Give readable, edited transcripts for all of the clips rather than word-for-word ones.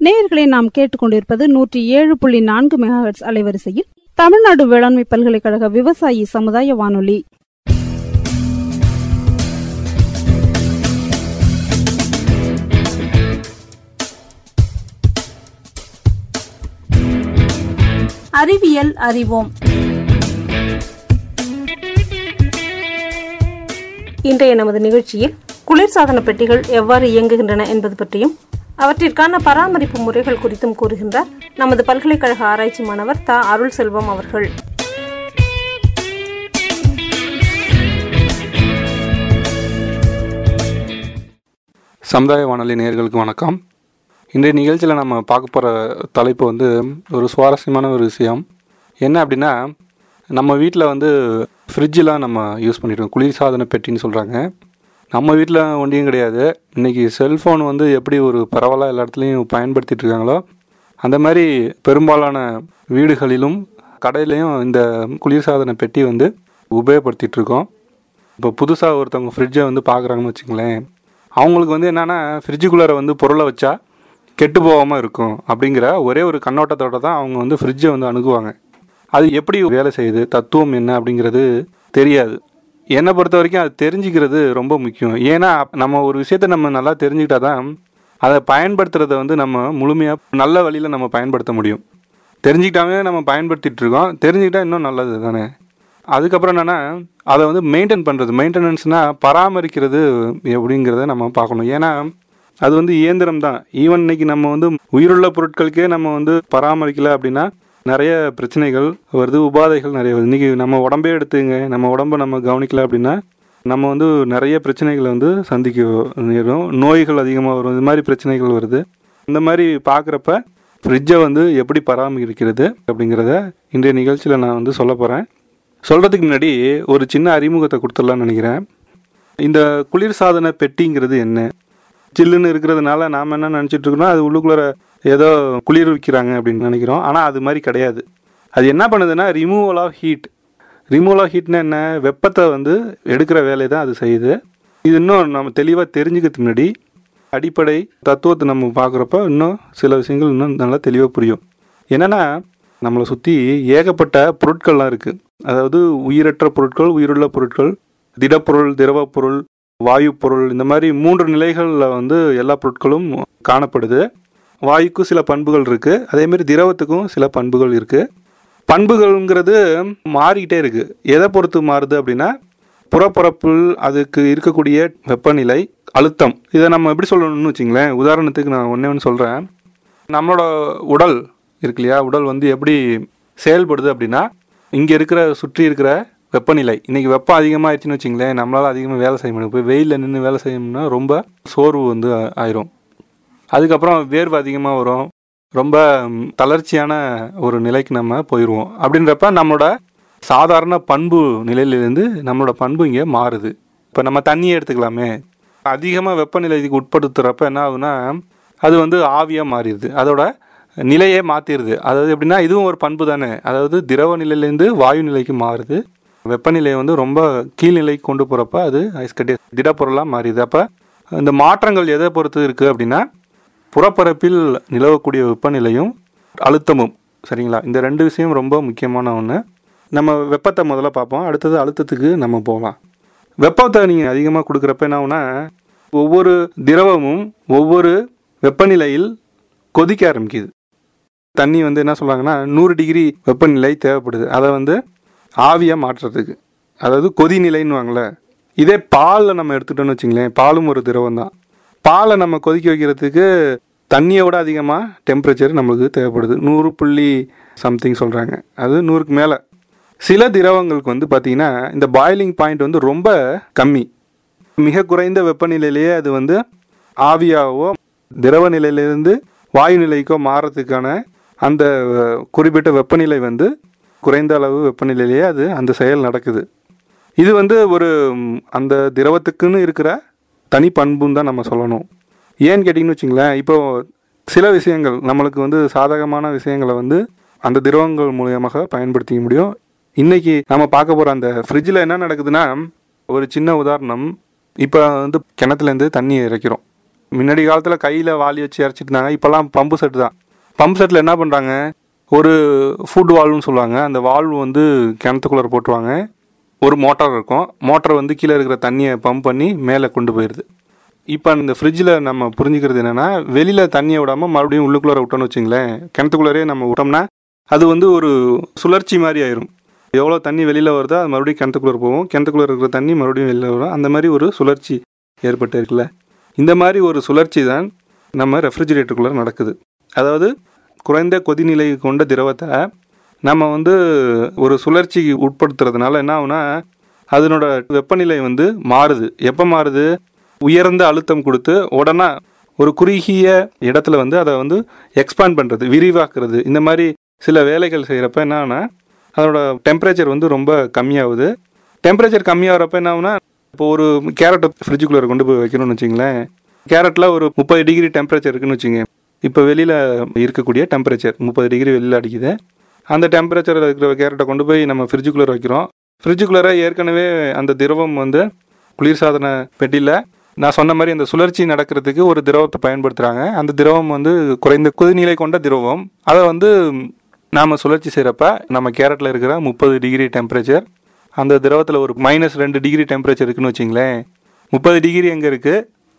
நேயர்களை நாம் கேட்டுக்கொண்டிருப்பது 107.4 மெகாஹெர்ட்ஸ் அலைவரிசையில் தமிழ்நாடு வேளாண்மை பல்கலைக்கழக விவசாயி சமுதாய வானொலி. அறிவியல் அறிவோம். இன்றைய நமது நிகழ்ச்சியில் குளிர்சாதன பெட்டிகள் எவ்வாறு இயங்குகின்றன என்பது பற்றியும் அவற்றிற்கான பராமரிப்பு முறைகள் குறித்தும் கூறுகின்றார் நமது பல்கலைக்கழக ஆராய்ச்சி மாணவர் தா. அருள் செல்வம் அவர்கள். சமுதாய வானொலி நேயர்களுக்கு வணக்கம். இன்றைய நிகழ்ச்சியில் நம்ம பார்க்க போகிற தலைப்பு ஒரு சுவாரஸ்யமான ஒரு விஷயம். என்ன அப்படின்னா, நம்ம வீட்டில் ஃப்ரிட்ஜெலாம் நம்ம யூஸ் பண்ணியிருக்கோம். குளிர்சாதன பெட்டின்னு சொல்கிறாங்க. நம்ம வீட்டில் ஒன்றியும் கிடையாது. இன்றைக்கி செல்ஃபோன் எப்படி ஒரு பரவலாக எல்லா இடத்துலையும் பயன்படுத்திகிட்டு இருக்காங்களோ, அந்த மாதிரி பெரும்பாலான வீடுகளிலும் கடையிலையும் இந்த குளிர்சாதன பெட்டி உபயோகப்படுத்திகிட்ருக்கோம். இப்போ புதுசாக ஒருத்தவங்க ஃப்ரிட்ஜை பார்க்குறாங்கன்னு வச்சுங்களேன், அவங்களுக்கு என்னென்னா ஃப்ரிட்ஜுக்குள்ளார பொருளை வச்சா கெட்டு போகாமல் இருக்கும் அப்படிங்கிற ஒரே ஒரு கண்ணோட்டத்தோடு தான் அவங்க ஃப்ரிட்ஜை அணுகுவாங்க. அது எப்படி வேலை செய்யுது, தத்துவம் என்ன அப்படிங்கிறது தெரியாது. என்னை பொறுத்த வரைக்கும் அது தெரிஞ்சுக்கிறது ரொம்ப முக்கியம். ஏன்னா நம்ம ஒரு விஷயத்தை நம்ம நல்லா தெரிஞ்சுக்கிட்டா தான் அதை பயன்படுத்துகிறத நம்ம முழுமையாக நல்ல வழியில் நம்ம பயன்படுத்த முடியும். தெரிஞ்சுக்கிட்டாவே நம்ம பயன்படுத்திகிட்டு இருக்கோம். தெரிஞ்சுக்கிட்டா இன்னும் நல்லது தானே. அதுக்கப்புறம் என்னென்னா, அதை மெயின்டைன் பண்ணுறது. மெயின்டெனன்ஸ்னால் பராமரிக்கிறது எப்படிங்கிறத நம்ம பார்க்கணும். ஏன்னா அது இயந்திரம் தான். ஈவன் இன்னைக்கு நம்ம உயிருள்ள பொருட்களுக்கே நம்ம பராமரிக்கலை அப்படின்னா நிறைய பிரச்சனைகள் வருது, உபாதைகள் நிறைய வருது. இன்றைக்கி நம்ம உடம்பே எடுத்துங்க, நம்ம உடம்பை நம்ம கவனிக்கல அப்படின்னா நம்ம நிறைய பிரச்சனைகளை சந்திக்க நேரும். நோய்கள் அதிகமாக வரும். இது மாதிரி பிரச்சனைகள் வருது. இந்த மாதிரி பார்க்குறப்ப ஃப்ரிட்ஜை எப்படி பராமரிக்கிறது அப்படிங்கிறத இன்றைய நிகழ்ச்சியில் நான் சொல்ல போகிறேன். சொல்கிறதுக்கு முன்னாடி ஒரு சின்ன அறிமுகத்தை கொடுத்துடலான்னு நினைக்கிறேன். இந்த குளிர்சாதன பெட்டிங்கிறது என்ன? சில்லுன்னு இருக்கிறதுனால நாம் என்ன நினச்சிட்டு இருக்கோம்னா, அது உள்ளுக்குள்ளே ஏதோ குளிர் வைக்கிறாங்க அப்படின்னு நினைக்கிறோம். ஆனால் அது மாதிரி கிடையாது. அது என்ன பண்ணுதுன்னா, removal of heat. Removal of ஹீட்னா என்ன? வெப்பத்தை எடுக்கிற வேலையை தான் அது செய்யுது. இது இன்னும் நம்ம தெளிவாக தெரிஞ்சுக்கிறதுக்கு முன்னாடி அடிப்படை தத்துவத்தை நம்ம பார்க்குறப்ப இன்னும் சில விஷயங்கள் இன்னும் நல்லா தெளிவாக புரியும். என்னென்னா, நம்மளை சுற்றி ஏகப்பட்ட பொருட்கள்லாம் இருக்குது. அதாவது உயிரற்ற பொருட்கள், உயிருள்ள பொருட்கள், திடப்பொருள், திரவப்பொருள், வாயு பொருள், இந்த மாதிரி 3 நிலைகளில் எல்லா பொருட்களும் காணப்படுது. வாயுக்கும் சில பண்புகள் இருக்குது, அதேமாரி திரவத்துக்கும் சில பண்புகள் இருக்குது. பண்புகள்ங்கிறது மாறிக்கிட்டே இருக்குது. எதை பொறுத்து மாறுது அப்படின்னா, புறப்பரப்பில் அதுக்கு இருக்கக்கூடிய வெப்பநிலை, அழுத்தம். இதை நம்ம எப்படி சொல்லணும்னு வச்சிங்களேன். உதாரணத்துக்கு நான் ஒன்று சொல்கிறேன். நம்மளோட உடல் இருக்கு இல்லையா, உடல் எப்படி செயல்படுது அப்படின்னா, இங்கே சுற்றி இருக்கிற வெப்பநிலை. இன்றைக்கி வெப்பம் அதிகமாகிடுச்சின்னு வச்சிங்களேன், நம்மளால் அதிகமாக வேலை செய்ய முடியும். போய் வெயிலில் நின்று வேலை செய்யணும்னா ரொம்ப சோர்வு ஆயிரும். அதுக்கப்புறம் வேர்வை அதிகமாக வரும். ரொம்ப தளர்ச்சியான ஒரு நிலைக்கு நம்ம போயிடுவோம். அப்படின்றப்ப நம்மளோட சாதாரண பண்பு நிலையிலேருந்து நம்மளோட பண்பு இங்கே மாறுது. இப்போ நம்ம தண்ணியை எடுத்துக்கலாமே. அதிகமாக வெப்பநிலைக்கு உட்படுத்துகிறப்ப என்ன ஆகுதுன்னா, அது ஆவியாக மாறிடுது. அதோட நிலையே மாற்றிடுது. அதாவது எப்படின்னா, இதுவும் ஒரு பண்பு தானே. அதாவது திரவ நிலையிலேருந்து வாயு நிலைக்கு மாறுது. வெப்பநிலையை ரொம்ப கீழ்நிலைக்கு கொண்டு போகிறப்ப அது ஐஸ் கட்டி திடப்பொருளாக மாறிடுது. அப்போ இந்த மாற்றங்கள் எதை பொறுத்து இருக்குது அப்படின்னா, புறப்பரப்பில் நிலவக்கூடிய வெப்பநிலையும் அழுத்தமும். சரிங்களா? இந்த 2 விஷயம் ரொம்ப முக்கியமான ஒன்று. நம்ம வெப்பத்தை முதல்ல பார்ப்போம், அடுத்தது அழுத்தத்துக்கு நம்ம போகலாம். வெப்பத்தை நீங்கள் அதிகமாக கொடுக்குறப்ப என்ன ஆகுனா, ஒவ்வொரு திரவமும் ஒவ்வொரு வெப்பநிலையில் கொதிக்க ஆரம்பிக்குது. தண்ணி என்ன சொல்கிறாங்கன்னா, 100 டிகிரி வெப்பநிலை தேவைப்படுது அதை ஆவியாக மாற்றுறதுக்கு. அதாவது கொதிநிலைன்னு வாங்கல. இதே பாலில் நம்ம எடுத்துட்டோன்னு வச்சுங்களேன், பாலும் ஒரு திரவம் தான். பாலை நம்ம கொதிக்க வைக்கிறதுக்கு தண்ணியை விட அதிகமாக டெம்பரேச்சர் நம்மளுக்கு தேவைப்படுது. 100 சொல்கிறாங்க. அது 100க்கு மேலே. சில திரவங்களுக்கு பார்த்திங்கன்னா இந்த பாயிலிங் பாயிண்ட் ரொம்ப கம்மி. மிக குறைந்த வெப்பநிலையிலேயே அது ஆவியாகவோ திரவ நிலையிலேருந்து வாயு நிலைக்கோ மாறத்துக்கான அந்த குறிப்பிட்ட வெப்பநிலை குறைந்த அளவு வெப்பநிலையிலேயே அது அந்த செயல் நடக்குது. இது ஒரு அந்த திரவத்துக்குன்னு இருக்கிற தனி பண்புன்னு தான் நம்ம சொல்லணும். ஏன்னு கேட்டிங்கன்னு வச்சிங்களேன், இப்போது சில விஷயங்கள் நம்மளுக்கு சாதகமான விஷயங்களை அந்த திரவங்கள் மூலியமாக பயன்படுத்திக்க முடியும். இன்றைக்கி நம்ம பார்க்க போகிற அந்த ஃப்ரிட்ஜில் என்ன நடக்குதுன்னா, ஒரு சின்ன உதாரணம். இப்போ கிணத்துலேருந்து தண்ணி இறைக்கிறோம். முன்னாடி காலத்தில் கையில் வாளி வச்சு இறச்சிட்டு இருந்தாங்க. இப்போல்லாம் பம்பு செட்டு தான். பம்பு செட்டில் என்ன பண்ணுறாங்க, ஒரு ஃபுட் வால்வ்னு சொல்லுவாங்க. அந்த வால்வு வந்து கிணத்துக்குள்ளே போட்டுருவாங்க. ஒரு மோட்டார் இருக்கும். மோட்டார் வந்து கீழே இருக்கிற தண்ணியை பம்ப் பண்ணி மேலே கொண்டு போயிடுது. இப்போ இந்த ஃப்ரிட்ஜில் நம்ம புரிஞ்சுக்கிறது என்னென்னா, வெளியில் தண்ணியை விடாமல் மறுபடியும் உள்ளுக்குள்ளே விட்டோன்னு வச்சுங்களேன், கிணத்துக்குள்ளே நம்ம விட்டோம்னா அது வந்து ஒரு சுழற்சி மாதிரி ஆயிரும். எவ்வளோ தண்ணி வெளியில் வருதோ அது மறுபடியும் கிணத்துக்குள்ளே போகும், கிணத்துக்குள்ளே இருக்கிற தண்ணி மறுபடியும் வெளியில் வரும். அந்த மாதிரி ஒரு சுழற்சி ஏற்பட்டு இருக்குல்ல, இந்த மாதிரி ஒரு சுழற்சி தான் நம்ம ரெஃப்ரிஜிரேட்டருக்குள்ளே நடக்குது. அதாவது குறைந்த கொதிநிலை கொண்ட திரவத்தை நம்ம வந்து ஒரு சுழற்சிக்கு உட்படுத்துறதுனால என்ன ஆகுனா, அதனோட வெப்பநிலை வந்து மாறுது. எப்போ மாறுது, உயர்ந்த அழுத்தம் கொடுத்து உடனே ஒரு குறுகிய இடத்துல வந்து அதை வந்து எக்ஸ்பேண்ட் பண்ணுறது, விரிவாக்குறது, இந்த மாதிரி சில வேலைகள் செய்கிறப்ப என்ன ஆகுனா அதோட டெம்பரேச்சர் வந்து ரொம்ப கம்மியாகுது. டெம்பரேச்சர் கம்மியாகிறப்ப என்ன ஆகுனா, இப்போ ஒரு கேரட்டை ஃப்ரிட்ஜுக்குள்ளே கொண்டு போய் வைக்கணும்னு வச்சிங்களேன், கேரட்டில் ஒரு 30 டிகிரி டெம்பரேச்சர் இருக்குன்னு வச்சுங்க. இப்போ வெளியில் இருக்கக்கூடிய டெம்பரேச்சர் 30 டிகிரி வெளியில் அடிக்குது. அந்த டெம்பரேச்சரில் இருக்கிற கேரட்டை கொண்டு போய் நம்ம ஃப்ரிட்ஜுக்குள்ளே வைக்கிறோம். ஃப்ரிட்ஜுக்குள்ளே ஏற்கனவே அந்த திரவம் வந்து குளிர்சாதன பெட்டியில் நான் சொன்ன மாதிரி அந்த சுழற்சி நடக்கிறதுக்கு ஒரு திரவத்தை பயன்படுத்துகிறாங்க. அந்த திரவம் வந்து குறைந்த கொதிநிலை கொண்ட திரவம். அதை வந்து நாம் சுழற்சி செய்கிறப்ப நம்ம கேரட்டில் இருக்கிற 30 டிகிரி டெம்பரேச்சர் அந்த திரவத்தில் ஒரு -2 டிகிரி டெம்பரேச்சர் இருக்குன்னு வச்சிங்களேன். 30 டிகிரி எங்கே இருக்குது,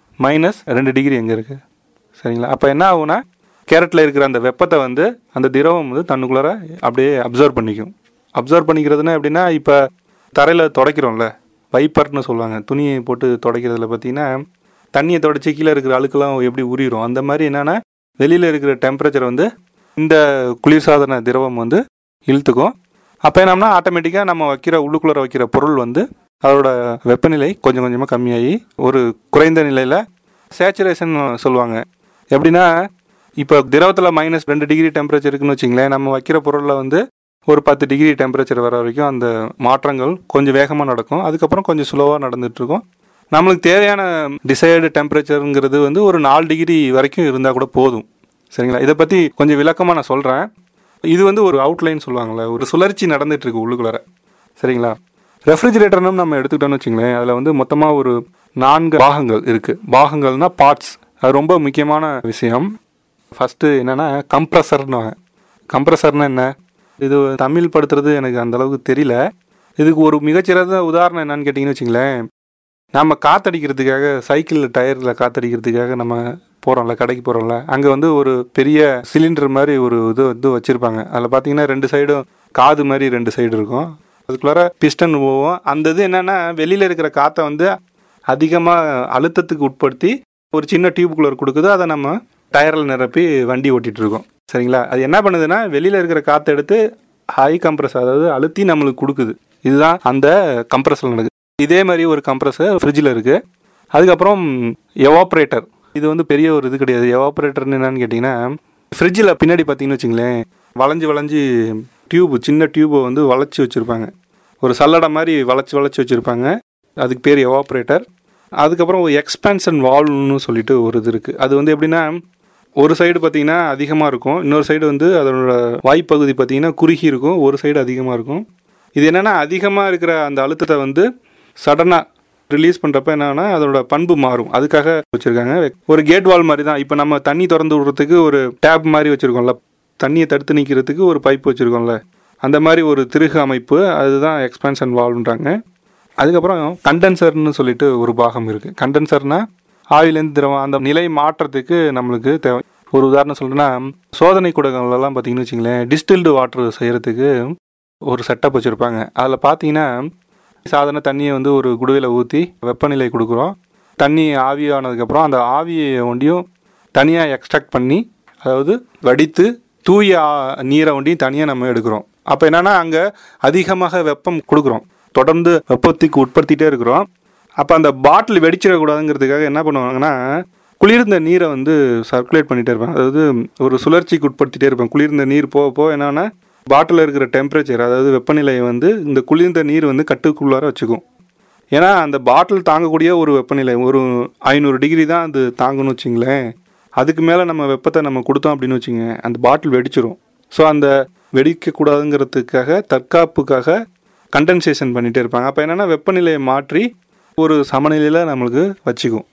-2 டிகிரி எங்கே இருக்குது, சரிங்களா? அப்போ என்ன ஆகுனா, கேரட்டில் இருக்கிற அந்த வெப்பத்தை வந்து அந்த திரவம் வந்து தன்னுக்குள்ளார அப்படியே அப்சர்வ் பண்ணிக்கும். அப்சர்வ் பண்ணிக்கிறதுனா எப்படின்னா, இப்போ தரையில் துடைக்கிறோம்ல, வைப்பர்னு சொல்லுவாங்க, துணியை போட்டு துடைக்கிறதுல பார்த்தீங்கன்னா தண்ணியை துடைச்சி கீழே இருக்கிற அழுக்கெல்லாம் எப்படி உரிகிறோம், அந்த மாதிரி என்னென்னா வெளியில் இருக்கிற டெம்பரேச்சர் வந்து இந்த குளிர்சாதன திரவம் வந்து இழுத்துக்கும். அப்போ என்னம்னா ஆட்டோமேட்டிக்காக நம்ம உள்ளுக்குள்ளே வைக்கிற பொருள் வந்து அதோட வெப்பநிலை கொஞ்சம் கொஞ்சமாக கம்மியாகி ஒரு குறைந்த நிலையில் சேச்சுரேஷன் சொல்லுவாங்க. எப்படின்னா, இப்போ திரவத்தில் -2 டிகிரி டெம்பரேச்சர் இருக்குன்னு வச்சிங்களேன், நம்ம வைக்கிற பொருளில் வந்து ஒரு 10 டிகிரி டெம்பரேச்சர் வர வரைக்கும் அந்த மாற்றங்கள் கொஞ்சம் வேகமாக நடக்கும். அதுக்கப்புறம் கொஞ்சம் ஸ்லோவாக நடந்துகிட்ருக்கும். நம்மளுக்கு தேவையான டிசைர்டு டெம்பரேச்சருங்கிறது வந்து ஒரு 4 டிகிரி வரைக்கும் இருந்தால் கூட போதும், சரிங்களா? இதை பற்றி கொஞ்சம் விளக்கமாக நான் சொல்கிறேன். இது வந்து ஒரு அவுட்லைன் சொல்லுவாங்கள்ல, ஒரு சுழற்சி நடந்துகிட்ருக்கு உள்ளுக்குள்ளார, சரிங்களா? ரெஃப்ரிஜிரேட்டர்னு நம்ம எடுத்துக்கிட்டோன்னு வச்சுங்களேன், அதில் வந்து மொத்தமாக ஒரு 4 பாகங்கள் இருக்குது. பாகங்கள்னால் பார்ட்ஸ். அது ரொம்ப முக்கியமான விஷயம். ஃபஸ்ட்டு என்னென்னா கம்ப்ரஸர்னு. கம்ப்ரஸர்னால் என்ன, இது தமிழ் படுத்துறது எனக்கு அந்தளவுக்கு தெரியல. இதுக்கு ஒரு மிகச்சிறந்த உதாரணம் என்னன்னு கேட்டிங்கன்னு வச்சுங்களேன், நம்ம காற்றடிக்கிறதுக்காக சைக்கிளில் டயரில் காற்றடிக்கிறதுக்காக நம்ம போகிறோம்ல, கடைக்கு போகிறோம்ல, அங்கே வந்து ஒரு பெரிய சிலிண்டர் மாதிரி ஒரு இது வச்சுருப்பாங்க. அதில் பார்த்தீங்கன்னா 2 சைடும் காது மாதிரி 2 சைடு இருக்கும். அதுக்குள்ளார பிஸ்டன் போவோம். அந்த இது என்னென்னா, வெளியில் இருக்கிற காற்றை வந்து அதிகமாக அழுத்தத்துக்கு உட்படுத்தி ஒரு சின்ன டியூபுக்குள்ளே கொடுக்குது. அதை நம்ம டயரில் நிரப்பி வண்டி ஓட்டிகிட்ருக்கோம், சரிங்களா? அது என்ன பண்ணுதுன்னா, வெளியில் இருக்கிற காற்றை எடுத்து ஹை கம்ப்ரஸ், அதாவது அழுத்தி நம்மளுக்கு கொடுக்குது. இதுதான் அந்த கம்ப்ரஸர் நடக்குது. இதே மாதிரி ஒரு கம்ப்ரஸர் ஃப்ரிட்ஜில் இருக்குது. அதுக்கப்புறம் எவாப்ரேட்டர். இது வந்து பெரிய ஒரு இது கிடையாது. எவாப்ரேட்டர்னு என்னன்னு கேட்டிங்கன்னா, ஃப்ரிட்ஜில் பின்னாடி பார்த்தீங்கன்னு வச்சுங்களேன், வளைஞ்சி டியூபு, சின்ன டியூபை வந்து வளைச்சி வச்சுருப்பாங்க. ஒரு சல்லடை மாதிரி வளைச்சி வச்சுருப்பாங்க. அதுக்கு பேர் எவாப்ரேட்டர். அதுக்கப்புறம் ஒரு எக்ஸ்பேன்ஷன் வால்வ்னு சொல்லிட்டு ஒரு இது இருக்குது. அது வந்து எப்படின்னா, ஒரு சைடு பார்த்திங்கன்னா அதிகமாக இருக்கும், இன்னொரு சைடு வந்து அதனோட வாய்ப்பகுதி பார்த்திங்கன்னா குறுகி இருக்கும், ஒரு சைடு அதிகமாக இருக்கும். இது என்னென்னா, அதிகமாக இருக்கிற அந்த அழுத்தத்தை வந்து சடனாக ரிலீஸ் பண்ணுறப்ப என்னன்னா அதோட பண்பு மாறும். அதுக்காக வச்சுருக்காங்க. ஒரு கேட் வால் மாதிரி தான். இப்போ நம்ம தண்ணி திறந்து விடுறதுக்கு ஒரு டேப் மாதிரி வச்சுருக்கோம்ல, தண்ணியை தடுத்து நிற்கிறதுக்கு ஒரு பைப் வச்சுருக்கோம்ல, அந்த மாதிரி ஒரு திருகு அமைப்பு, அதுதான் எக்ஸ்பேன்ஷன் வால்வ்ன்றாங்க. அதுக்கப்புறம் கண்டென்சர்னு சொல்லிட்டு ஒரு பாகம் இருக்குது. கண்டென்சர்னால் ஆவிலேருந்து திரவம் அந்த நிலை மாற்றத்துக்கு நம்மளுக்கு தேவை. ஒரு உதாரணம் சொல்கிறேன்னா, சோதனை கூடங்கள்லாம் பார்த்திங்கன்னு வச்சிங்களேன், டிஸ்டில்டு வாட்டர் செய்கிறதுக்கு ஒரு செட்டப் வச்சுருப்பாங்க. அதில் பார்த்தீங்கன்னா, சாதாரண தண்ணியை வந்து ஒரு குடுவையில் ஊற்றி வெப்பநிலை கொடுக்குறோம். தண்ணி ஆவியானதுக்கப்புறம் அந்த ஆவியை ஒண்டியும் தனியாக எக்ஸ்ட்ராக்ட் பண்ணி, அதாவது வடித்து தூய நீரை ஒண்டியும் தனியாக நம்ம எடுக்கிறோம். அப்போ என்னென்னா, அங்கே அதிகமாக வெப்பம் கொடுக்குறோம், தொடர்ந்து வெப்பத்துக்கு உட்படுத்திகிட்டே இருக்கிறோம். அப்போ அந்த பாட்டில் வெடிச்சிடக்கூடாதுங்கிறதுக்காக என்ன பண்ணுவாங்கன்னா, குளிர்ந்த நீரை வந்து சர்க்குலேட் பண்ணிகிட்டே இருப்பாங்க. அதாவது ஒரு சுழற்சிக்கு உட்படுத்திகிட்டே இருப்பாங்க. குளிர்ந்த நீர் போக என்னென்னா பாட்டிலில் இருக்கிற டெம்பரேச்சர், அதாவது வெப்பநிலையை வந்து இந்த குளிர்ந்த நீர் வந்து கட்டுக்குள்ளார வச்சுக்கும். ஏன்னா அந்த பாட்டில் தாங்கக்கூடிய ஒரு வெப்பநிலை ஒரு 500 டிகிரி தான் அது தாங்கணும்னு வச்சிங்களேன். அதுக்கு மேலே நம்ம வெப்பத்தை நம்ம கொடுத்தோம் அப்படின்னு வச்சுங்க, அந்த பாட்டில் வெடிச்சிரும். ஸோ அந்த வெடிக்கக்கூடாதுங்கிறதுக்காக தற்காப்புக்காக கண்டென்சேஷன் பண்ணிகிட்டே இருப்பாங்க. அப்போ என்னென்னா வெப்பநிலையை மாற்றி ஒரு சமநிலையில் நம்மளுக்கு வச்சுக்கும்,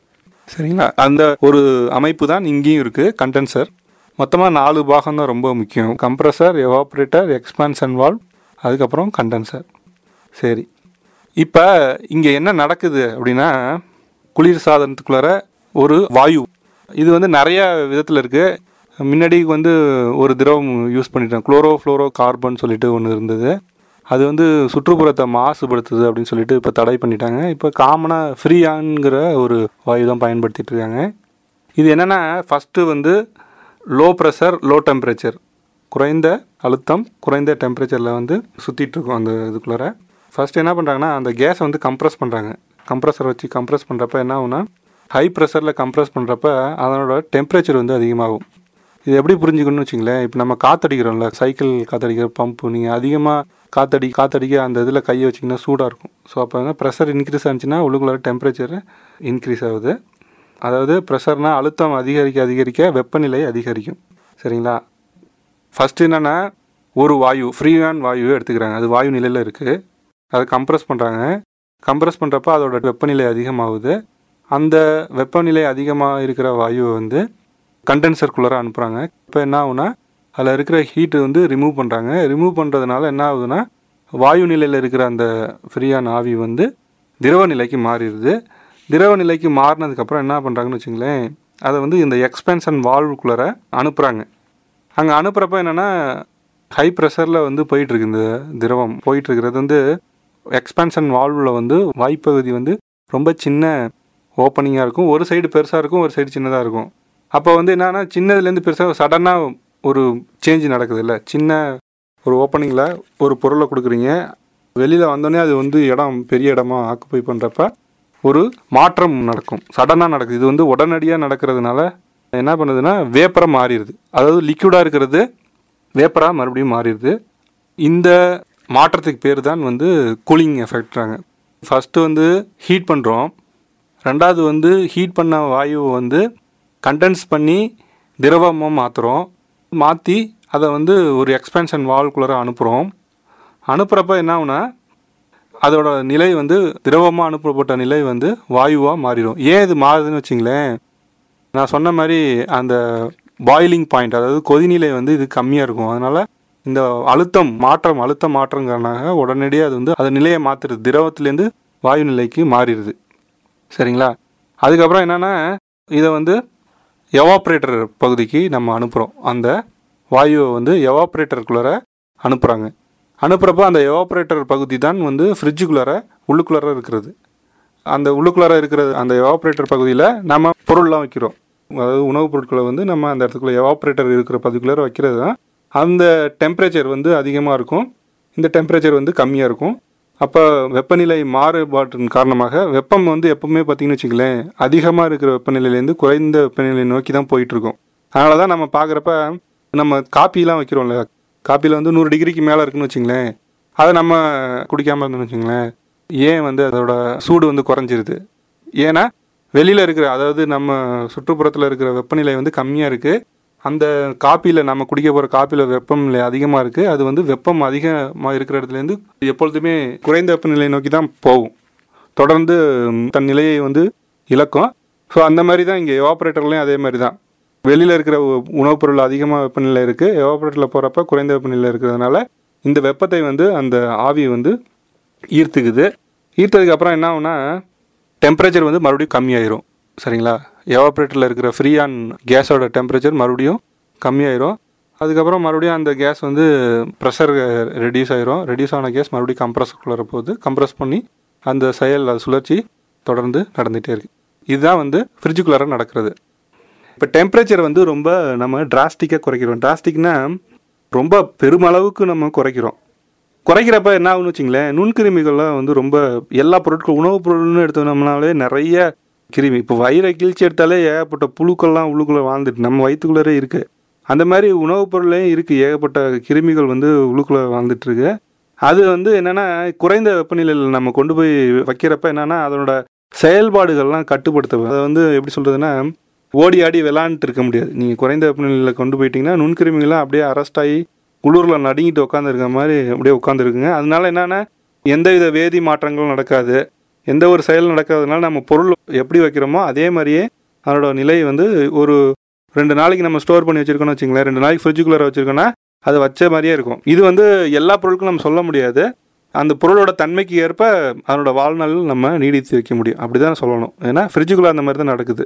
சரிங்களா? அந்த ஒரு அமைப்பு தான் இங்கேயும் இருக்குது, கண்டென்சர். மொத்தமாக 4 பாகம் தான் ரொம்ப முக்கியம்: கம்ப்ரஸர், எவாப்ரேட்டர், எக்ஸ்பான்ஷன் வால்வ், அதுக்கப்புறம் கண்டென்சர். சரி, இப்போ இங்கே என்ன நடக்குது அப்படின்னா, குளிர் சாதனத்துக்குள்ளார ஒரு வாயு, இது வந்து நிறைய விதத்தில் இருக்குது. முன்னாடி வந்து ஒரு திரவம் யூஸ் பண்ணிட்டோம், குளோரோ கார்பன் சொல்லிட்டு ஒன்று இருந்தது. அது வந்து சுற்றுப்புறத்தை மாசுபடுத்துது அப்படின்னு சொல்லிட்டு இப்போ தடை பண்ணிட்டாங்க. இப்போ காமனாக ஃப்ரீயான்ங்கிற ஒரு வாயு தான் பயன்படுத்திட்டு இருக்காங்க. இது என்னென்னா, ஃபஸ்ட்டு வந்து லோ ப்ரெஷர் லோ டெம்பரேச்சர், குறைந்த அழுத்தம் குறைந்த டெம்பரேச்சரில் வந்து சுற்றிட்டுருக்கோம் அந்த இதுக்குள்ளார. ஃபஸ்ட்டு என்ன பண்ணுறாங்கன்னா, அந்த கேஸை வந்து கம்ப்ரெஸ் பண்ணுறாங்க. கம்ப்ரெஸரை வச்சு கம்ப்ரெஸ் பண்ணுறப்ப என்ன ஆகுனா, ஹை ப்ரெஷரில் கம்ப்ரெஸ் பண்ணுறப்ப அதனோட டெம்பரேச்சர் வந்து அதிகமாகும். இது எப்படி புரிஞ்சுக்கணும்னு வச்சிங்களேன், இப்போ நம்ம காற்றடிக்கிறோம்ல, சைக்கிள் காற்றடிக்கிற பம்பு, நீங்கள் அதிகமாக காற்றடிக்க அந்த இதில் கையை வச்சிங்கன்னா சூடாக இருக்கும். ஸோ அப்போ வந்து ப்ரெஷர் இன்க்ரீஸ் ஆச்சுன்னா உள்ளுக்குள்ளார டெம்பரேச்சர் இன்க்ரீஸ் ஆகுது. அதாவது ப்ரெஷர்னால் அழுத்தம் அதிகரிக்க வெப்பநிலை அதிகரிக்கும். சரிங்களா? ஃபஸ்ட்டு என்னென்னா, ஒரு வாயு ஃப்ரீயான் வாயுவை எடுத்துக்கிறாங்க, அது வாயு நிலையில் இருக்குது. அதை கம்ப்ரெஸ் பண்ணுறாங்க. கம்ப்ரெஸ் பண்ணுறப்ப அதோட வெப்பநிலை அதிகமாகுது. அந்த வெப்பநிலை அதிகமாக இருக்கிற வாயுவை வந்து கண்டென்சருக்குள்ளார அனுப்புகிறாங்க. இப்போ என்ன ஆகுனா, அதில் இருக்கிற ஹீட்டு வந்து ரிமூவ் பண்ணுறாங்க. ரிமூவ் பண்ணுறதுனால என்ன ஆகுதுன்னா, வாயு நிலையில் இருக்கிற அந்த ஃப்ரீயான் ஆவி வந்து திரவ நிலைக்கு மாறிடுது. திரவ நிலைக்கு மாறினதுக்கப்புறம் என்ன பண்ணுறாங்கன்னு வச்சுங்களேன், அதை வந்து இந்த எக்ஸ்பென்ஷன் வால்வுக்குள்ளார அனுப்புகிறாங்க. அங்கே அனுப்புகிறப்ப என்னென்னா, ஹை ப்ரெஷரில் வந்து போயிட்டுருக்கு, இந்த திரவம் போயிட்டுருக்கிறது வந்து எக்ஸ்பென்ஷன் வால்வில் வந்து வாய்ப்பகுதி வந்து ரொம்ப சின்ன ஓப்பனிங்காக இருக்கும். ஒரு சைடு பெருசாக இருக்கும், ஒரு சைடு சின்னதாக இருக்கும். அப்போ வந்து என்னென்னா, சின்னதுலேருந்து பெருசாக சடனாக ஒரு சேஞ்ச் நடக்குது இல்லை. சின்ன ஒரு ஓப்பனிங்கில் ஒரு பொருளை கொடுக்குறீங்க, வெளியில் வந்தோடனே அது வந்து பெரிய இடமா ஆக்குப்பை பண்ணுறப்ப ஒரு மாற்றம் நடக்கும், சடனாக நடக்குது. இது வந்து உடனடியாக நடக்கிறதுனால என்ன பண்ணுதுன்னா, வேப்பராக மாறிடுது. அதாவது லிக்விடாக இருக்கிறது வேப்பராக மறுபடியும் மாறிடுது. இந்த மாற்றத்துக்கு பேர் தான் வந்து கூலிங் எஃபெக்ட்றாங்க. ஃபஸ்ட்டு வந்து ஹீட் பண்ணுறோம், ரெண்டாவது வந்து ஹீட் பண்ண வாயுவை வந்து கண்டென்ஸ் பண்ணி திரவமாக மாற்றுறோம். மாற்றி அதை வந்து ஒரு எக்ஸ்பென்ஷன் வால்வுக்குள்ளார அனுப்புகிறோம். அனுப்புகிறப்ப என்ன ஆகுனா, அதோட நிலை வந்து திரவமாக அனுப்பப்பட்ட நிலை வந்து வாயுவாக மாறிடும். ஏன் இது மாறுதுன்னு வச்சிங்களேன், நான் சொன்ன மாதிரி அந்த பாயிலிங் பாயிண்ட், அதாவது கொதிநிலை வந்து இது கம்மியாக இருக்கும். அதனால் இந்த அழுத்த மாற்றங்கிறனாக உடனடியாக அது வந்து அதை நிலையை மாற்றுறது, திரவத்துலேருந்து வாயு நிலைக்கு மாறிடுது. சரிங்களா? அதுக்கப்புறம் என்னென்னா, இதை வந்து எவாப்ரேட்டர் பகுதிக்கு நம்ம அனுப்புகிறோம். அந்த வாயுவை வந்து எவாப்ரேட்டருக்குள்ளார அனுப்புகிறாங்க. அனுப்புகிறப்ப அந்த எவாப்ரேட்டர் பகுதி தான் வந்து ஃப்ரிட்ஜுக்குள்ளார உள்ளுக்குள்ளார இருக்கிறது. அந்த உள்ளுக்குள்ளார இருக்கிற அந்த எவாப்ரேட்டர் பகுதியில் நம்ம பொருள்லாம் வைக்கிறோம். அதாவது உணவுப் பொருட்களை வந்து நம்ம அந்த இடத்துக்குள்ள எவாப்ரேட்டர் இருக்கிற பகுதிக்குள்ளார வைக்கிறது தான். அந்த டெம்பரேச்சர் வந்து அதிகமாக இருக்கும், இந்த டெம்பரேச்சர் வந்து கம்மியாக இருக்கும். அப்போ வெப்பநிலை மாறுபாட்டின் காரணமாக வெப்பம் வந்து எப்பவுமே பார்த்திங்கன்னு வச்சுங்களேன், அதிகமாக இருக்கிற வெப்பநிலையிலேருந்து குறைந்த வெப்பநிலை நோக்கி தான் போயிட்டுருக்கோம். அதனால தான் நம்ம பார்க்குறப்ப நம்ம காப்பிலாம் வைக்கிறோம்ல, காப்பியில் வந்து 100 டிகிரிக்கு மேலே இருக்குன்னு வச்சுங்களேன், அதை நம்ம குடிக்காமல் இருந்தோம்னு வச்சுங்களேன், ஏன் வந்து அதோட சூடு வந்து குறைஞ்சிருது. ஏன்னா வெளியில் இருக்கிற, அதாவது நம்ம சுற்றுப்புறத்தில் இருக்கிற வெப்பநிலை வந்து கம்மியாக இருக்குது. அந்த காப்பியில் நம்ம குடிக்க போகிற காப்பியில் வெப்பநிலை அதிகமாக இருக்குது. அது வந்து வெப்பம் அதிகமாக இருக்கிற இடத்துலேருந்து எப்பொழுதுமே குறைந்த வெப்பநிலை நோக்கி தான் போகும், தொடர்ந்து தன் நிலையை வந்து இழக்கும். ஸோ அந்த மாதிரி தான் இங்கே எவாப்ரேட்டர்லேயும் அதே மாதிரி தான். வெளியில் இருக்கிற உணவுப் பொருள் அதிகமாக வெப்பநிலை இருக்குது, எவாப்ரேட்டரில் போகிறப்ப குறைந்த வெப்பநிலை இருக்கிறதுனால இந்த வெப்பத்தை வந்து அந்த ஆவி வந்து ஈர்த்துக்குது. ஈர்த்ததுக்கப்புறம் என்ன ஆகுனா, டெம்பரேச்சர் வந்து மறுபடியும் கம்மியாயிரும். சரிங்களா? எவாப்ரேட்டரில் இருக்கிற ஃப்ரீயான் கேஸோட டெம்பரேச்சர் மறுபடியும் கம்மியாயிரும். அதுக்கப்புறம் மறுபடியும் அந்த கேஸ் வந்து ப்ரெஷர் ரெடியூஸ் ஆயிரும். ரெடியூஸ் ஆன கேஸ் மறுபடியும் கம்ப்ரஸருக்குள்ளே போகுது. கம்ப்ரஸ் பண்ணி அந்த செயல், அது சுழற்சி தொடர்ந்து நடந்துகிட்டே இருக்குது. இதுதான் வந்து ஃப்ரிட்ஜுக்குள்ளார நடக்கிறது. இப்போ டெம்பரேச்சர் வந்து ரொம்ப நம்ம டிராஸ்டிக்காக குறைக்கிறோம். டிராஸ்டிக்னா ரொம்ப பெருமளவுக்கு நம்ம குறைக்கிறோம். குறைக்கிறப்ப என்ன ஆகுன்னு வச்சிங்களேன், நுண்கிருமிகள்லாம் வந்து ரொம்ப எல்லா பொருட்கள், உணவுப் பொருள்னு எடுத்தோம்னாலே நிறைய கிருமி, இப்போ வயிறை கிழிச்சி எடுத்தாலே ஏகப்பட்ட புழுக்கள்லாம் உள்ளுக்குள்ளே வாழ்ந்துட்டு நம்ம வயிற்றுக்குள்ளே இருக்குது. அந்த மாதிரி உணவுப் பொருள்லேயும் இருக்குது, ஏகப்பட்ட கிருமிகள் வந்து உள்ளுக்குள்ளே வாழ்ந்துட்டுருக்கு. அது வந்து என்னென்னா, குறைந்த வெப்பநிலையில் நம்ம கொண்டு போய் வைக்கிறப்ப என்னென்னா, அதனோட செயல்பாடுகள்லாம் கட்டுப்படுத்த, அதை வந்து எப்படி சொல்கிறதுனா, ஓடி ஆடி விளாண்டுட்டு இருக்க முடியாது. நீங்கள் குறைந்த வெப்பநிலையில் கொண்டு போயிட்டீங்கன்னா நுண்கிருமிகள்லாம் அப்படியே அரெஸ்ட் ஆகி குளிரில் நடுங்கிட்டு உட்காந்துருக்க மாதிரி அப்படியே உட்காந்துருக்குங்க. அதனால என்னென்னா, எந்தவித வேதி மாற்றங்களும் நடக்காது, எந்த ஒரு செயல் நடக்காததுனால நம்ம பொருள் எப்படி வைக்கிறோமோ அதே மாதிரியே அதனோட நிலை வந்து ஒரு 2 நாளைக்கு நம்ம ஸ்டோர் பண்ணி வச்சுருக்கோன்னு வச்சுங்களேன், 2 நாளைக்கு ஃப்ரிட்ஜுக்குள்ளே வச்சுருக்கோன்னா அது வச்ச மாதிரியே இருக்கும். இது வந்து எல்லா பொருட்களும் நம்ம சொல்ல முடியாது. அந்த பொருளோட தன்மைக்கு ஏற்ப அதனோட வாழ்நாள் நம்ம நீடித்து வைக்க முடியும், அப்படி தான் சொல்லணும். ஏன்னா ஃப்ரிட்ஜுக்குள்ளே அந்த மாதிரி தான் நடக்குது.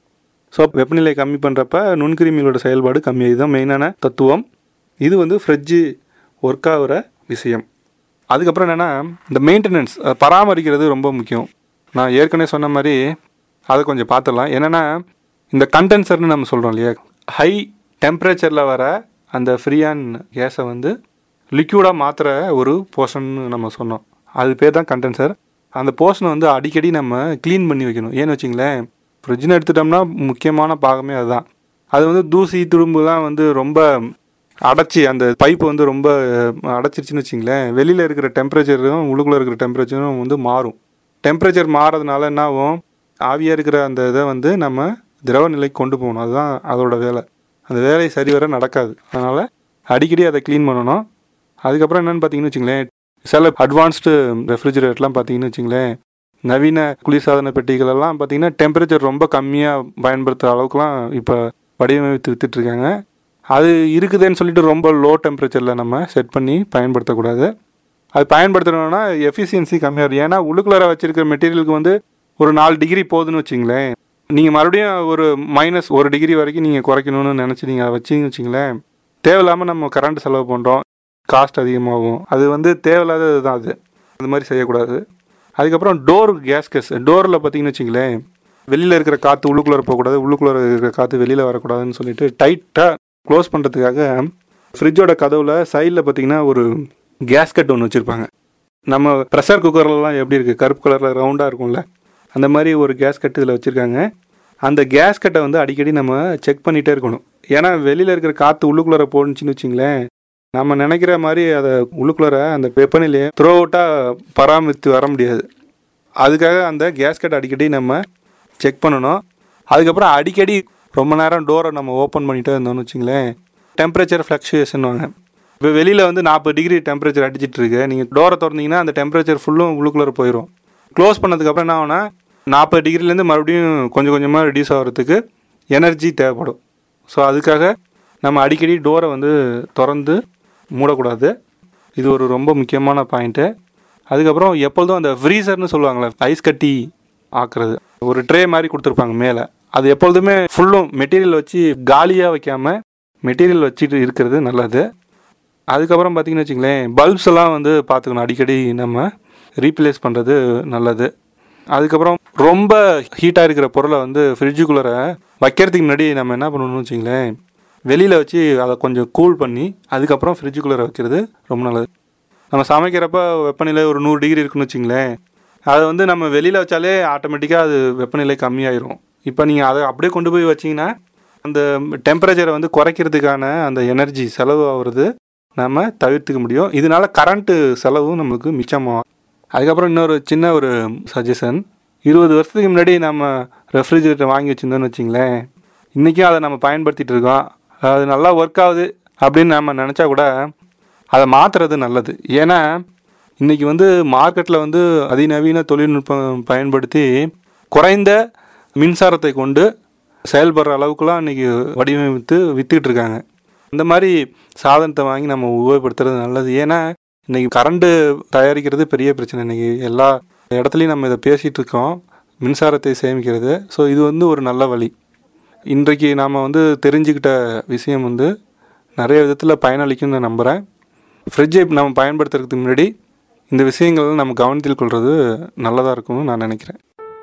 ஸோ வெப்பநிலை கம்மி பண்ணுறப்ப நுண்கிருமிகளோட செயல்பாடு கம்மியாகி தான் மெயினான தத்துவம். இது வந்து ஃப்ரிட்ஜு ஒர்க் ஆகிற விஷயம். அதுக்கப்புறம் என்னென்னா, இந்த மெயின்டெனன்ஸ், பராமரிக்கிறது ரொம்ப முக்கியம். நான் ஏற்கனவே சொன்ன மாதிரி அதை கொஞ்சம் பார்த்துடலாம். என்னென்னா, இந்த கண்டென்சர்னு நம்ம சொல்கிறோம் இல்லையா, ஹை டெம்பரேச்சரில் வர அந்த ஃப்ரீயான் கேஸை வந்து லிக்யூடாக மாற்றுற ஒரு போர்ஷன்னு நம்ம சொன்னோம். அது பேர் தான் கண்டென்சர். அந்த போர்ஷனை வந்து அடிக்கடி நம்ம க்ளீன் பண்ணி வைக்கணும். ஏன்னு வச்சிங்களேன், ஃப்ரிட்ஜ்னு எடுத்துட்டோம்னா முக்கியமான பாகமே அதுதான். அது வந்து தூசி துரும்புலாம் வந்து ரொம்ப அடைச்சி, அந்த பைப்பு வந்து ரொம்ப அடைச்சிருச்சுன்னு வச்சிங்களேன், வெளியில் இருக்கிற டெம்பரேச்சரும் உள்ளுக்குள்ளே இருக்கிற டெம்பரேச்சரும் வந்து மாறும். டெம்பரேச்சர் மாறதுனால என்ன ஆகும், ஆவியாக இருக்கிற அந்த இதை வந்து நம்ம திரவ நிலைக்கு கொண்டு போகணும். அதுதான் அதோட வேலை. அந்த வேலை சரிவர நடக்காது. அதனால் அடிக்கடி அதை க்ளீன் பண்ணணும். அதுக்கப்புறம் என்னென்னு பார்த்தீங்கன்னு வச்சிங்களேன், சில அட்வான்ஸ்டு ரெஃப்ரிஜரேட்டர்லாம் பார்த்தீங்கன்னு வச்சிங்களேன், நவீன குளிர்சாதன பெட்டிகளெல்லாம் பார்த்தீங்கன்னா டெம்பரேச்சர் ரொம்ப கம்மியாக பயன்படுத்துகிற அளவுக்குலாம் இப்போ வடிவமைத்து விற்றுட்ருக்காங்க. அது இருக்குதுன்னு சொல்லிட்டு ரொம்ப லோ டெம்பரேச்சரில் நம்ம செட் பண்ணி பயன்படுத்தக்கூடாது. அது பயன்படுத்தணும்னா எஃபிஷியன்சி கம்மியாக இருக்கும். ஏன்னா உள்ளுக்குள்ளார வச்சுருக்கிற மெட்டீரியலுக்கு வந்து ஒரு 4 டிகிரி போகுதுன்னு வச்சிங்களேன், நீங்கள் மறுபடியும் ஒரு -1 டிகிரி வரைக்கும் நீங்கள் குறைக்கணும்னு நினச்சி நீங்கள் அதை வச்சிங்கன்னு வச்சிங்களேன், தேவையில்லாமல் நம்ம கரண்ட் செலவு பண்ணுறோம், காஸ்ட் அதிகமாகும். அது வந்து தேவையில்லாதது தான். அது மாதிரி செய்யக்கூடாது. அதுக்கப்புறம் டோர் கேஸ்கஸ், டோரில் பார்த்தீங்கன்னு வச்சிங்களேன், வெளியில் இருக்கிற காற்று உள்ளுக்குள்ளே போகக்கூடாது, உள்ளுக்குள்ளே இருக்கிற காற்று வெளியில் வரக்கூடாதுன்னு சொல்லிட்டு டைட்டாக க்ளோஸ் பண்ணுறதுக்காக ஃப்ரிட்ஜோட கதவில் சைடில் பார்த்தீங்கன்னா ஒரு கேஸ்கட் ஒன்று வச்சுருப்பாங்க. நம்ம ப்ரெஷர் குக்கர்லாம் எப்படி இருக்குது, கருப்பு கலரில் ரவுண்டாக இருக்கும்ல, அந்த மாதிரி ஒரு கேஸ்கட் இதில் வச்சுருக்காங்க. அந்த கேஸ்கட்டை வந்து அடிக்கடி நம்ம செக் பண்ணிகிட்டே இருக்கணும். ஏன்னா வெளியில் இருக்கிற காற்று உள்ளுக்குள்ளே போணுச்சுன்னு வச்சிங்களேன், நம்ம நினைக்கிற மாதிரி அதை உள்ளுக்குள்ளே அந்த வெப்பநிலையை த்ரோ அவுட்டாக பராமரித்து வர முடியாது. அதுக்காக அந்த கேஸ்கட் அடிக்கடி நம்ம செக் பண்ணணும். அதுக்கப்புறம் அடிக்கடி ரொம்ப நேரம் டோரை நம்ம ஓப்பன் பண்ணிகிட்டே இருந்தோம்னு வச்சிங்களேன், டெம்பரேச்சர் ஃப்ளக்சுவேஷன் வாங்க. இப்போ வெளியில் வந்து 40 டிகிரி டெம்பரேச்சர் அடிச்சிட்ருக்கு, நீங்கள் டோரை திறந்தீங்கன்னா அந்த டெம்பரேச்சர் ஃபுல்லும் உள்ளுக்குள்ளே போயிடும். க்ளோஸ் பண்ணதுக்கப்புறம் என்ன ஆகுனா 40 டிகிரிலேருந்து மறுபடியும் கொஞ்சம் கொஞ்சமாக ரெடியூஸ் ஆகிறதுக்கு எனர்ஜி தேவைப்படும். ஸோ அதுக்காக நம்ம அடிக்கடி டோரை வந்து திறந்து மூடக்கூடாது. இது ஒரு ரொம்ப முக்கியமான பாயிண்ட்டு. அதுக்கப்புறம் எப்பொழுதும் அந்த ஃப்ரீசர்னு சொல்லுவாங்களே, ஐஸ் கட்டி ஆக்குறது, ஒரு ட்ரே மாதிரி கொடுத்துருப்பாங்க மேலே, அது எப்பொழுதுமே ஃபுல்லும் மெட்டீரியல் வச்சு காலியாக வைக்காமல் மெட்டீரியல் வச்சுட்டு இருக்கிறது நல்லது. அதுக்கப்புறம் பார்த்திங்கன்னு வச்சிங்களேன், பல்ப்ஸ் எல்லாம் வந்து பார்த்துக்கணும், அடிக்கடி நம்ம ரீப்ளேஸ் பண்ணுறது நல்லது. அதுக்கப்புறம் ரொம்ப ஹீட்டாக இருக்கிற பொருளை வந்து ஃப்ரிட்ஜுக்குள்ளே வைக்கிறதுக்கு முன்னாடி நம்ம என்ன பண்ணணும்னு வச்சிங்களேன், வெளியில் வச்சு அதை கொஞ்சம் கூல் பண்ணி அதுக்கப்புறம் ஃப்ரிட்ஜுக்குள்ளே வைக்கிறது ரொம்ப நல்லது. நம்ம சமைக்கிறப்ப வெப்பநிலை ஒரு 100 டிகிரி இருக்குன்னு வச்சிங்களேன், அதை வந்து நம்ம வெளியில் வச்சாலே ஆட்டோமேட்டிக்காக அது வெப்பநிலை கம்மியாயிரும். இப்போ நீங்கள் அதை அப்படியே கொண்டு போய் வச்சிங்கன்னா அந்த டெம்பரேச்சரை வந்து குறைக்கிறதுக்கான அந்த எனர்ஜி செலவு ஆகிறது நம்ம தவிர்த்துக்க முடியும். இதனால் கரண்ட்டு செலவும் நம்மளுக்கு மிச்சமாகும். அதுக்கப்புறம் இன்னொரு சின்ன ஒரு சஜஷன், 20 வருஷத்துக்கு முன்னாடி நம்ம ரெஃப்ரிஜரேட்டர் வாங்கி வச்சுருந்தோன்னு வச்சிங்களேன், இன்றைக்கும் அதை நம்ம பயன்படுத்திகிட்டு இருக்கோம், அது நல்லா ஒர்க் ஆகுது அப்படின்னு நம்ம நினச்சா கூட அதை மாற்றுறது நல்லது. ஏன்னா இன்றைக்கி வந்து மார்க்கெட்டில் வந்து அதிநவீன தொழில்நுட்பம் பயன்படுத்தி குறைந்த மின்சாரத்தை கொண்டு செயல்படுற அளவுக்குலாம் இன்றைக்கி வடிவமைத்து விற்றுக்கிட்டு இருக்காங்க. இந்த மாதிரி சாதனத்தை வாங்கி நம்ம உபயோகப்படுத்துறது நல்லது. ஏன்னா இன்றைக்கி கரண்ட்டு தயாரிக்கிறது பெரிய பிரச்சனை. இன்றைக்கி எல்லா இடத்துலையும் நம்ம இதை பேசிகிட்டு இருக்கோம், மின்சாரத்தை சேமிக்கிறது. ஸோ இது வந்து ஒரு நல்ல வழி. இன்றைக்கு நாம் வந்து தெரிஞ்சுக்கிட்ட விஷயம் வந்து நிறைய விதத்தில் பயனளிக்கும்னு நான் நம்புகிறேன். ஃப்ரிட்ஜை நம்ம பயன்படுத்துறதுக்கு முன்னாடி இந்த விஷயங்கள் நம்ம கவனத்தில் கொள்வது நல்லதாக இருக்கும்னு நான் நினைக்கிறேன்.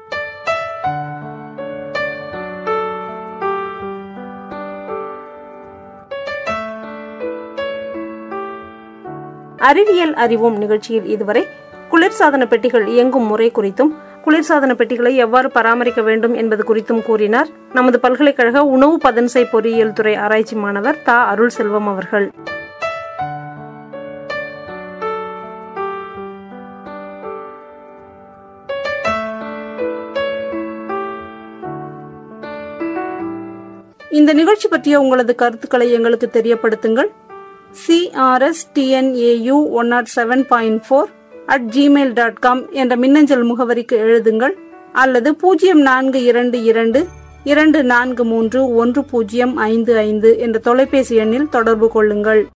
அறிவியல் அறிவோம் நிகழ்ச்சியில் இதுவரை குளிர்சாதன பெட்டிகள் இயங்கும் முறை குறித்தும் குளிர்சாதன பெட்டிகளை எவ்வாறு பராமரிக்க வேண்டும் என்பது குறித்தும் கூறினார் நமது பல்கலைக்கழக உணவு பதன்சை பொறியியல் துறை ஆராய்ச்சி மாணவர் தா. அருள் செல்வம் அவர்கள். இந்த நிகழ்ச்சி பற்றிய உங்களது கருத்துக்களை எங்களுக்கு தெரியப்படுத்துங்கள். CRSTNAU107.4 @gmail.com என்ற மின்னஞ்சல் முகவரிக்கு எழுதுங்கள் அல்லது 0422 243105 என்ற தொலைபேசி எண்ணில் தொடர்பு கொள்ளுங்கள்.